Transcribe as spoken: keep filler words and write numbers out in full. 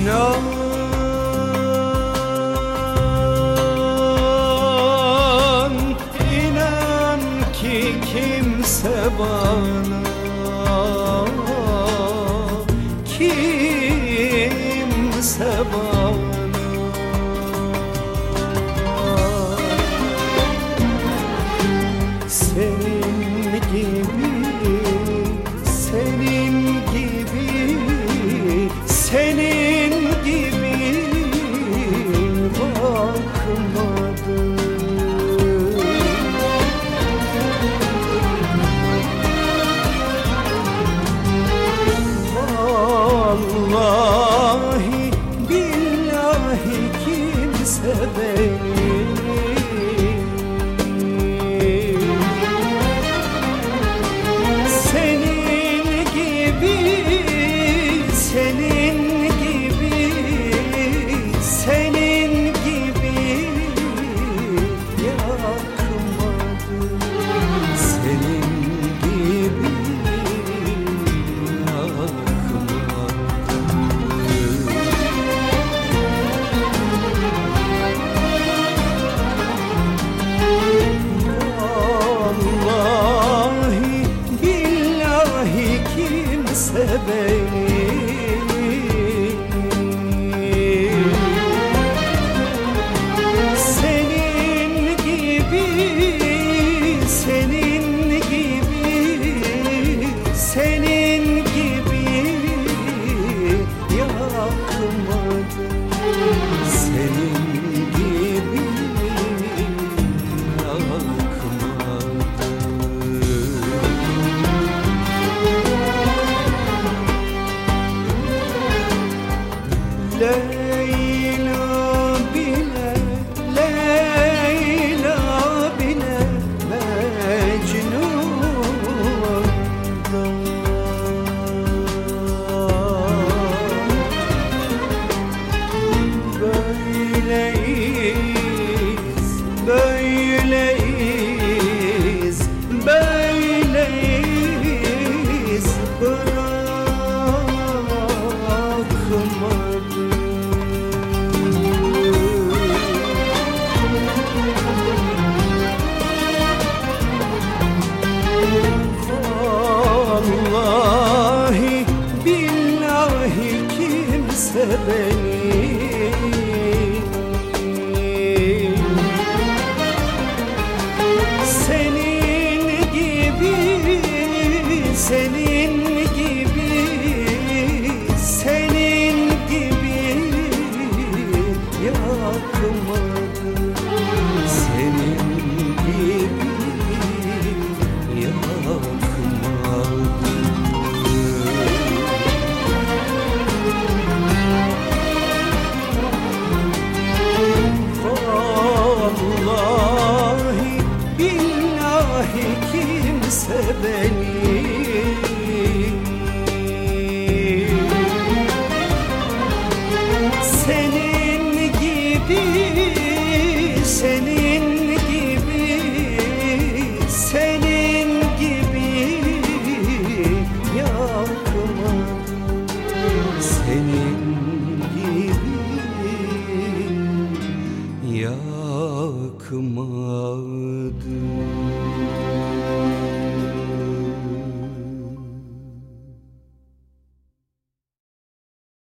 İnan, inan ki kimse bana, kimse bana senin gibi, senin gibi, senin gibi bakmadı. Vallahi billahi kimse beni senin gibi, senin gibi, senin gibi yakmadı. Senin gibi vallahi billahi kimse beni senin gibi, senin gibi, senin gibi yakmadı. Senin gibi Leyla bile, Leyla bile Mecnun'dan böyleyiz, böyleyiz, böyleyiz bırakmadı. Vallahi billahi kimse beni senin gibi, senin gibi, senin gibi yakmadı. Senin gibi yakmadı. Vallahi billahi kimse beni senin gibi, senin gibi, senin gibi yakmadı. Senin gibi yakmadı.